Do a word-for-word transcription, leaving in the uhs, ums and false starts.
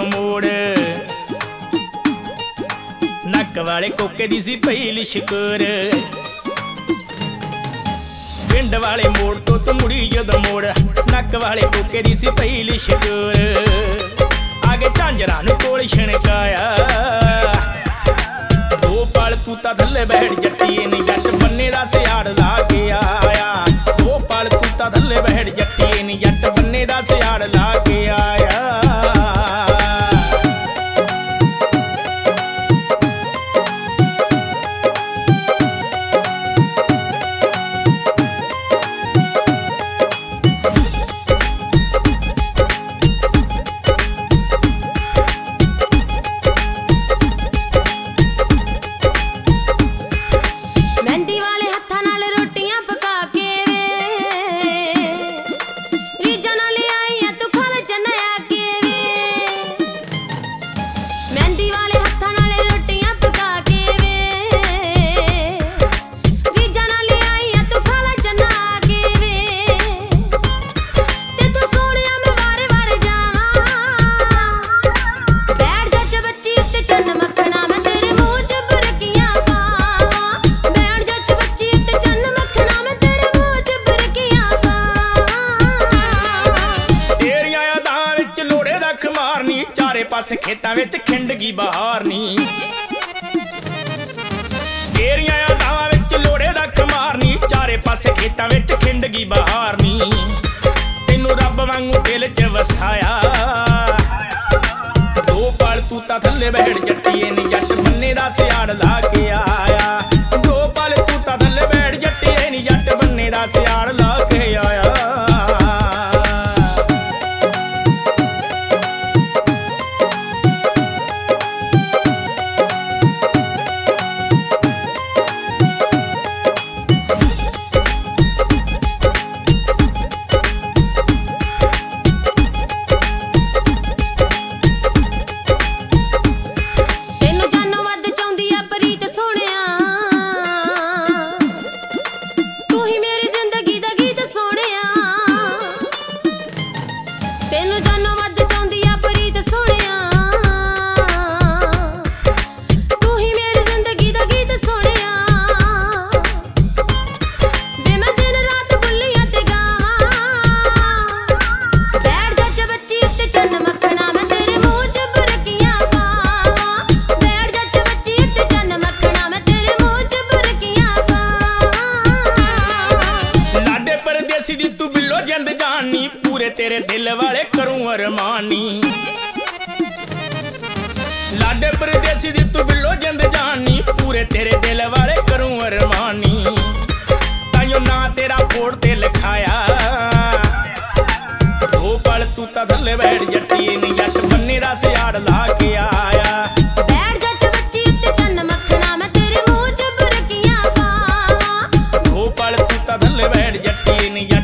मोड़ नक वाले कोके दी सी पई लिशकोर पिंड वाले मोड़ तो तू मुड़ी जदों मोड़ नक वाले कोके दी सी पई लिशकोर आगे झांजरां नूं कोल छणकाया दो पल तू तां थल्ले बैठ जट्टीए नी जट बन्ने दा सियाड़ ला के आया दो पल तू तां थल्ले बैठ जट्टीए नी जट बन्ने दा सियाड़ ला के आया पासे खेतां विच खिंडगी बहार नी तेरियां यादां विच लोड़े दा खमार नी चारे पासे खेतां विच खिंडगी बहार नी तैनूं रब वांगू दिल च वसाया दो पल तू तां थल्ले बैठ जट्टीए नी जट बन्ने दा सियाड़ ला के आया दो पल तू तां थल्ले बैठ जट्टीए नी जट बन्ने दा सियाड़ ला के आया दी तू बिल्लो जिंद जानी पूरे तेरे दिल वाले करूं अरमानी लाडे परदेसी दी तू बिल्लो जिंद जानी पूरे तेरे दिल वाले करूं अरमानी ताइयों ना तेरा फोड़ ते लिखाया दो पल तू तां थल्ले बैठ जट्टीए नी जट बन्ने दा सियाड़ ला के आया बैठ जा चबच्ची उत्ते चन्न मक्खना मैं तेरे मुंह च बुरकियां पावां दो पल तू तां थल्ले बैठ जट्टीए नी